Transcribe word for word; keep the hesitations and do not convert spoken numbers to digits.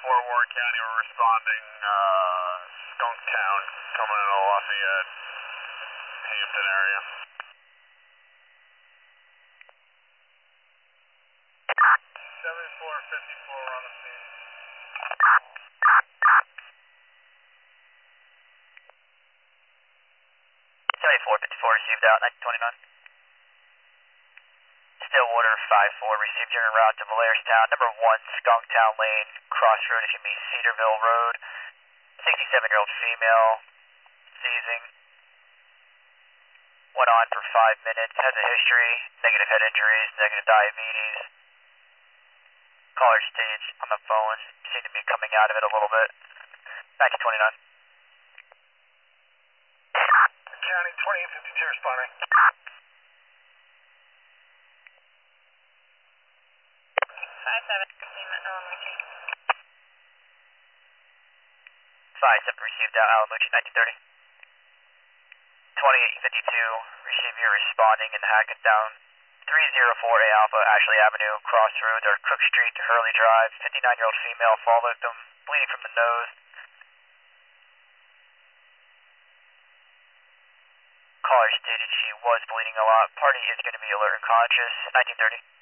four, Warren County, we're responding, uh, Skunktown, coming in the Lafayette, Hampton area. seventy-four fifty-four, we're on the scene. seventy-four fifty-four received out, nineteen twenty-nine. Stillwater five four received your en route to Valerstown, number one, Skunktown Lane, crossroad, it should be Cedarville Road. sixty-seven-year-old female, seizing. Went on for five minutes, has a history, negative head injuries, negative diabetes. Caller stage on the phone, seemed to be coming out of it a little bit. nineteen twenty-nine. County twenty-eight fifty-two responding. five seven, Alamucci. five seven received out, Alamucci, nineteen thirty. twenty-eight fifty-two, receiver responding in Hackettstown. three oh four A Alpha, Ashley Avenue, crossroads or Crook Street to Hurley Drive. fifty-nine-year-old female, fall victim, bleeding from the nose. Caller stated she was bleeding a lot. Party is going to be alert and conscious. nineteen thirty.